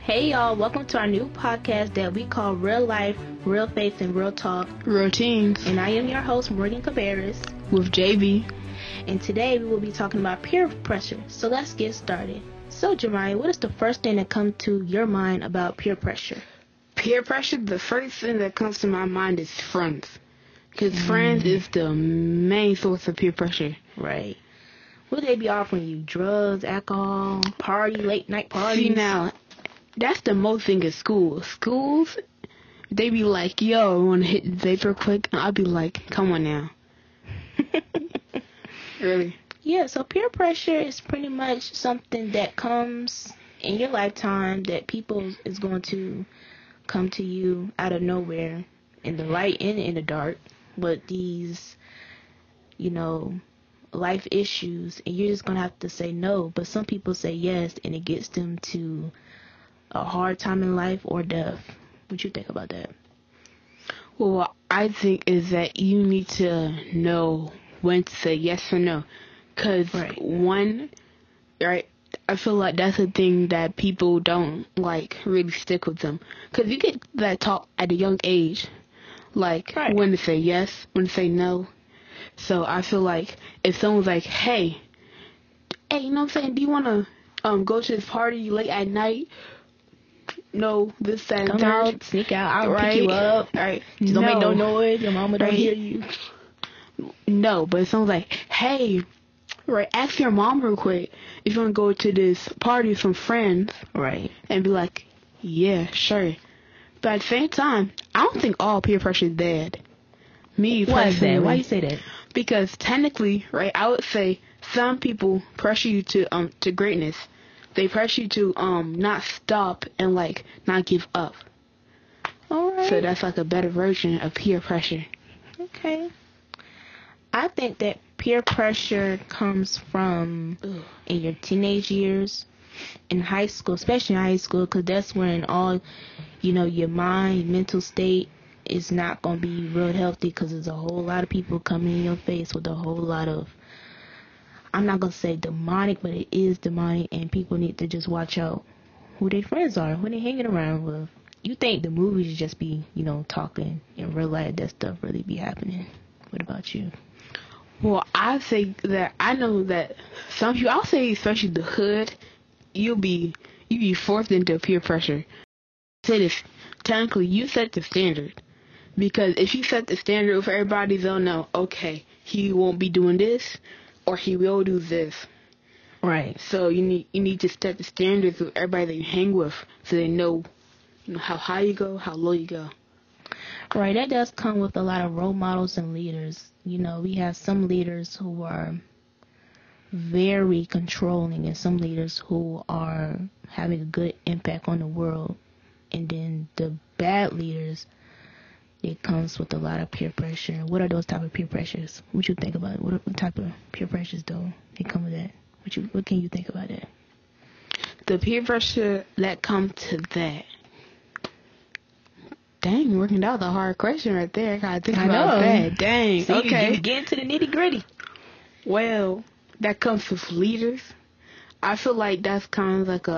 Hey y'all, welcome to our new podcast that we call Real Life, Real Faith, and Real Talk. Real Teens. And I am your host, Morgan Cabarrus. With JB. And today we will be talking about peer pressure. So let's get started. So Jemiah, what is the first thing that comes to your mind about peer pressure? Peer pressure, the first thing that comes to my mind is friends. Because friends is the main source of peer pressure. Right. Will they be offering you drugs, alcohol, late night parties? See, now, that's the most thing at school. Schools, they be like, yo, I want to hit vape real quick. And I'll be like, come on now. Really? Yeah, so peer pressure is pretty much something that comes in your lifetime that people is going to come to you out of nowhere in the light and in the dark with these, life issues, and you're just going to have to say no. But some people say yes, and it gets them to a hard time in life or death. What you think about that? Well, what I think is that you need to know when to say yes or no. Because I feel like that's a thing that people don't, really stick with them. Because you get that talk at a young age. When to say yes, when to say no. So I feel like if someone's like, hey, you know what I'm saying, do you want to go to this party late at night? No, this, that, Come out, sneak out, I'll pick you up. Right. Just don't make no noise, your mama don't hear you. No, but if someone's like, hey, ask your mom real quick if you want to go to this party with some friends. Right. And be like, yeah, sure. But at the same time, I don't think all peer pressure is bad. Me personally. Why is that? Why you say that? Because technically, I would say some people pressure you to greatness. They pressure you to not stop and not give up. Alright. So that's a better version of peer pressure. Okay. I think that peer pressure comes from in your teenage years, in high school, especially in high school, because that's when all, your mind, mental state is not going to be real healthy, because there's a whole lot of people coming in your face with a whole lot of, I'm not going to say demonic, but it is demonic, and people need to just watch out who their friends are, who they hanging around with. You think the movies just be, talking. In real life, that stuff really be happening. What about you? Well, I think that I know that some people, I'll say especially the hood, you be forced into peer pressure. Say this, technically you set the standard. Because if you set the standard for everybody, they'll know, okay, he won't be doing this, or he will do this. Right. So you need to set the standards with everybody that you hang with, so they know, how high you go, how low you go. Right, that does come with a lot of role models and leaders. We have some leaders who are very controlling and some leaders who are having a good impact on the world. And then the bad leaders, it comes with a lot of peer pressure. What are those type of peer pressures? What you think about it? What type of peer pressures, though, they come with that? What can you think about that? The peer pressure that comes to that. Dang, working out the hard question right there. I gotta think about that. Dang. See, okay. You get into the nitty gritty. Well, that comes with leaders. I feel like that's kind of like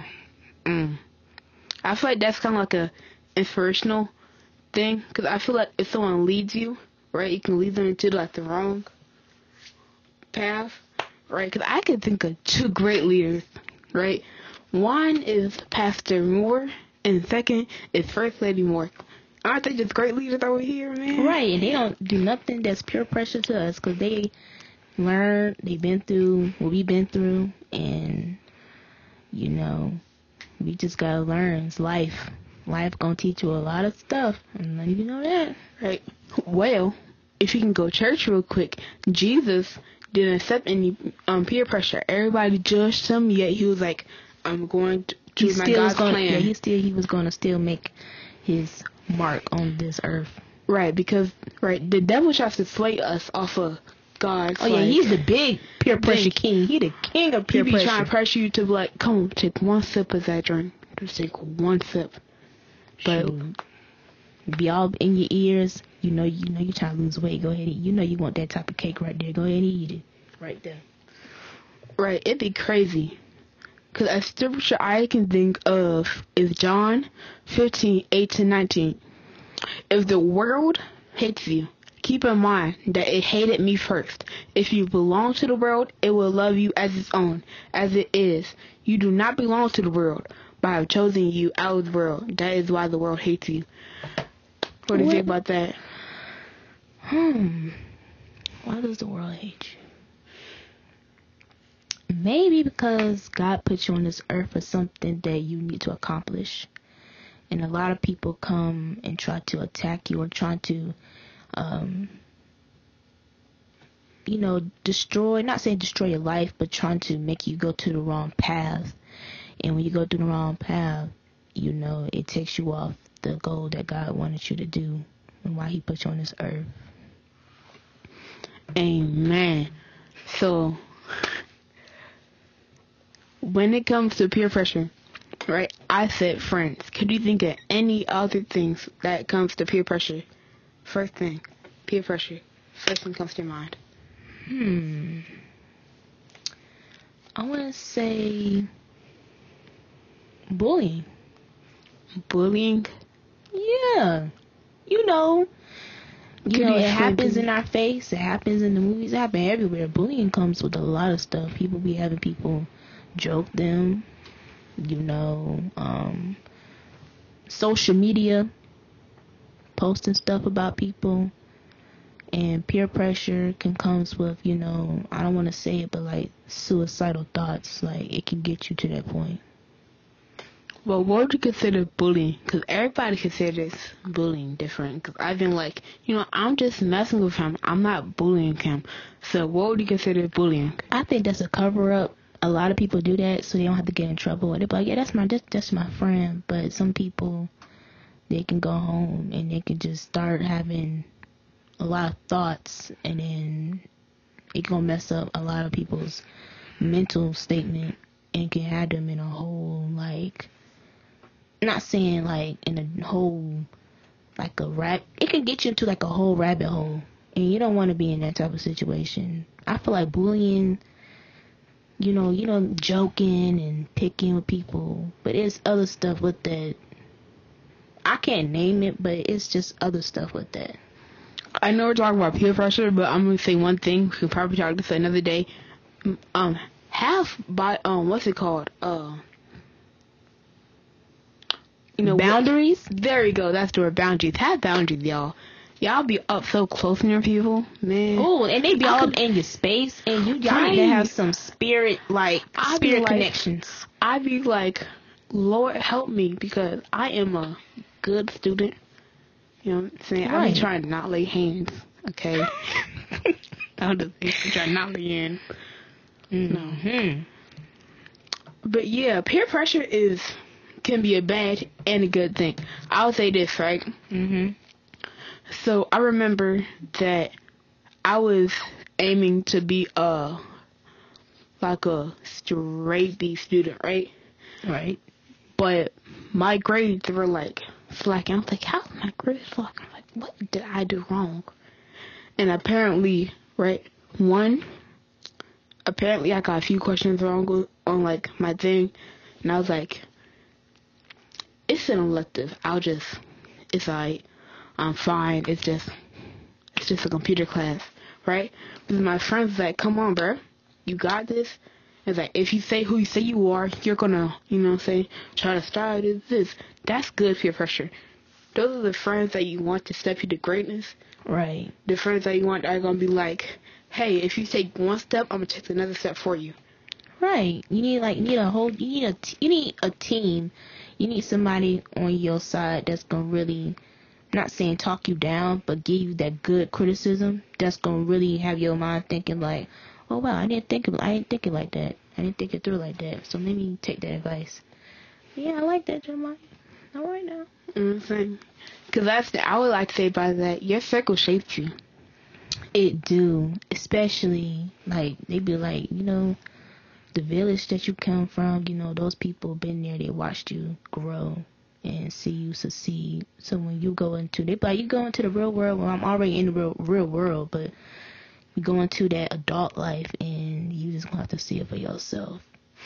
I feel like that's kind of like a inspirational thing. Because I feel like if someone leads you, you can lead them into the wrong path, Because I can think of two great leaders, One is Pastor Moore, and the second is First Lady Moore. Aren't they just great leaders over here, man? Right, and they don't do nothing that's peer pressure to us, because they learned, they've been through what we've been through, and, we just gotta learn. It's life. Life gonna teach you a lot of stuff, and none of you know that. Right. Well, if you can go church real quick, Jesus didn't accept any peer pressure. Everybody judged him, yet he was like, I'm going to choose my God's plan. Yeah, he was going to still make his mark on this earth. Right, because the devil tries to slay us off of God's. Oh yeah, he's the big peer pressure king. He the king of peer pressure. He be trying to pressure you to come on, take one sip of that drink. Just take one sip. But be all in your ears. You trying to lose weight. Go ahead. You want that type of cake right there. Go ahead and eat it. Right there. Right, it'd be crazy. Because a scripture I can think of is John 15:8-19. If the world hates you, keep in mind that it hated me first. If you belong to the world, it will love you as its own, as it is. You do not belong to the world, but I have chosen you out of the world. That is why the world hates you. What do you think about that? Why does the world hate you? Maybe because God put you on this earth for something that you need to accomplish. And a lot of people come and try to attack you or try to, destroy, not saying destroy your life, but trying to make you go to the wrong path. And when you go through the wrong path, it takes you off the goal that God wanted you to do and why he put you on this earth. Amen. So, when it comes to peer pressure, right, I said friends. Could you think of any other things that comes to peer pressure? First thing, peer pressure. First thing comes to your mind. I want to say bullying. Bullying? Yeah. It happens in our face. It happens in the movies. It happens everywhere. Bullying comes with a lot of stuff. People be having people joke them. Social media, posting stuff about people. And peer pressure can comes with, I don't want to say it, but like suicidal thoughts. Like it can get you to that point. Well, what would you consider bullying? Because everybody considers bullying different. Because I've been like, I'm just messing with him. I'm not bullying him. So what would you consider bullying? I think that's a cover-up. A lot of people do that so they don't have to get in trouble. They're like, yeah, that's my friend. But some people, they can go home and they can just start having a lot of thoughts. And then it gonna mess up a lot of people's mental statement and can have them in a whole, like, not saying like in a whole, like it can get you into like a whole rabbit hole, and you don't want to be in that type of situation. I feel like bullying, joking and picking with people, but it's other stuff with that. I can't name it, but it's just other stuff with that. I know we're talking about peer pressure, but I'm gonna say one thing. We can probably talk this another day. What's it called? Boundaries? There you go. That's the word, boundaries. Have boundaries, y'all. Y'all be up so close to your people, man. Oh, and they be all up in your space, and y'all need to have some spirit connections. I be like, Lord help me, because I am a good student. You know what I'm saying? Right. I be trying to not lay hands, okay? I'm trying to not lay hands. Mm-hmm. No. But yeah, peer pressure can be a bad and a good thing. I'll say this, right? Mm-hmm. So I remember that I was aiming to be like a straight B student, right? Right. But my grades were like slacking. I was like, how's my grades slacking? I'm like, what did I do wrong? And apparently, right, I got a few questions wrong on like my thing, and I was like, it's an elective. It's alright. I'm fine. It's just a computer class, right? But my friend's like, come on, bro. You got this. It's like, if you say who you say you are, you're gonna, try to strive this. That's good peer pressure. Those are the friends that you want to step you to greatness. Right. The friends that you want are gonna be like, hey, if you take one step, I'm gonna take another step for you. Right. You need a team. You need somebody on your side that's gonna really, not saying talk you down, but give you that good criticism. That's gonna really have your mind thinking like, oh wow, I didn't think it like that. I didn't think it through like that. So let me take that advice. Yeah, I like that, Jeremiah. All right now. Because I would like to say by that, your circle shaped you. It do, especially like they be like, the village that you come from, those people been there, they watched you grow and see you succeed. So when you go into, they be like, you go into the real world. Well, I'm already in the real world, but you go into that adult life and you just gonna have to see it for yourself.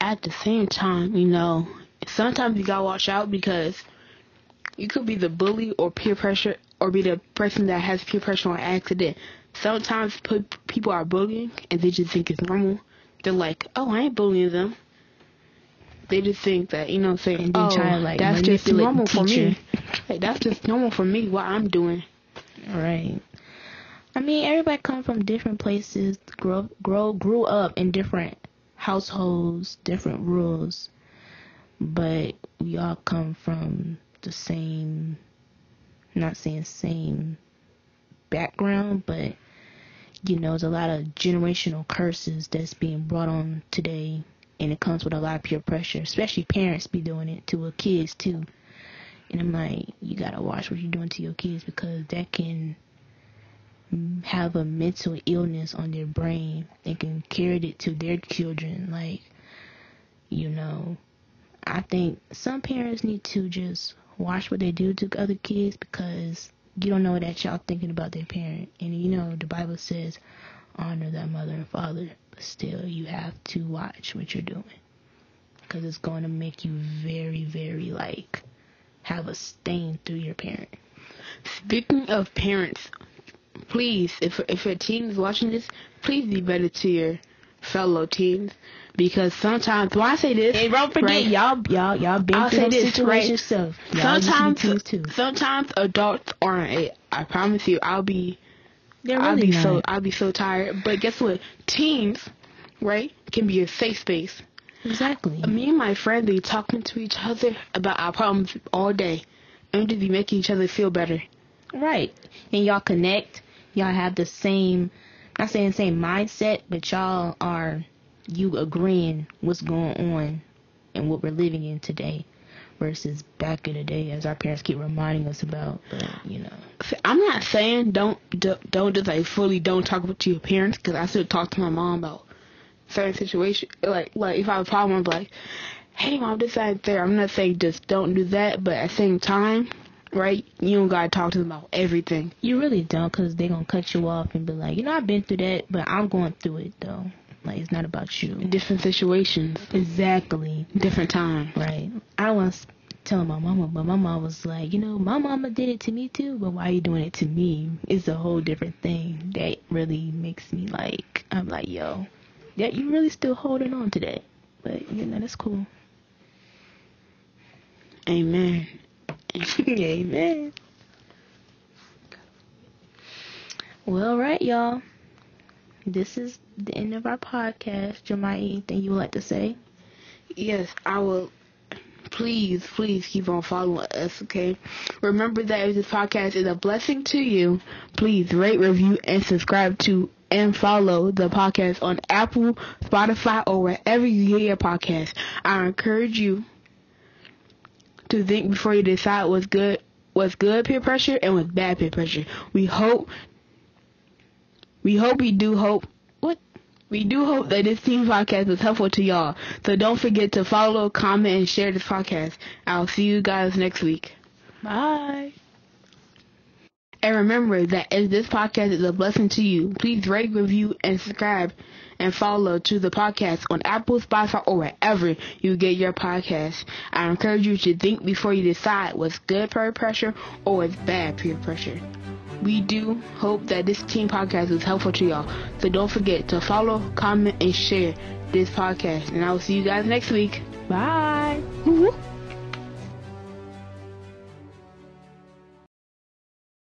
at the same time, sometimes you gotta watch out because you could be the bully or peer pressure or be the person that has peer pressure on accident. Sometimes people are bullying and they just think it's normal. They're like, oh, I ain't bullying them. They just think that, saying, And then try to, like, that's just manipulate normal the for me. teacher. Like, that's just normal for me, what I'm doing. Right. I mean, everybody come from different places, grew up in different households, different rules, but we all come from the same, not saying same background, but, there's a lot of generational curses that's being brought on today, and it comes with a lot of peer pressure, especially parents be doing it to kids too. And I'm like, you gotta watch what you're doing to your kids because that can have a mental illness on their brain. They can carry it to their children. Like, I think some parents need to just watch what they do to other kids because you don't know what that child thinking about their parent. And the Bible says, honor thy mother and father, but still you have to watch what you're doing because it's going to make you very, very, have a stain through your parent. Speaking of parents, please, if your teen is watching this, please be better to your fellow teens because sometimes, when I say this, hey, don't forget, right, y'all been through those situations yourself. Sometimes adults aren't. I promise you, I'll be so tired. But guess what? Teens, right, can be a safe space. Exactly. Me and my friend be talking to each other about our problems all day, and just be making each other feel better. Right, and y'all connect. Y'all have the same, not saying same mindset, but you agreeing what's going on and what we're living in today versus back in the day, as our parents keep reminding us about. But I'm not saying don't just fully don't talk to your parents because I still talk to my mom about certain situations. Like if I have a problem, I'm like, hey mom, this ain't there. I'm not saying just don't do that, but at the same time, right, you don't gotta talk to them about everything. You really don't, because they're gonna cut you off and be like, I've been through that, but I'm going through it though. Like, it's not about you. Different situations. Exactly. Different time. Right. I was telling my mama, but my mom was like, my mama did it to me too, but why are you doing it to me? It's a whole different thing that really makes me I'm like, yo, yeah, you really still holding on to that. But, that's cool. Amen. Amen. Well, right, y'all. This is the end of our podcast. Jemai, anything you would like to say? Yes, I will. Please keep on following us, okay? Remember that if this podcast is a blessing to you, please rate, review, and subscribe to and follow the podcast on Apple, Spotify, or wherever you hear your podcast. I encourage you to think before you decide what's good peer pressure and what's bad peer pressure. We do hope that this team podcast was helpful to y'all. So don't forget to follow, comment, and share this podcast. I'll see you guys next week. Bye. And remember that if this podcast is a blessing to you, please rate, review, and subscribe and follow to the podcast on Apple, Spotify, or wherever you get your podcast. I encourage you to think before you decide what's good peer pressure or what's bad peer pressure. We do hope that this team podcast is helpful to y'all. So don't forget to follow, comment, and share this podcast. And I will see you guys next week. Bye.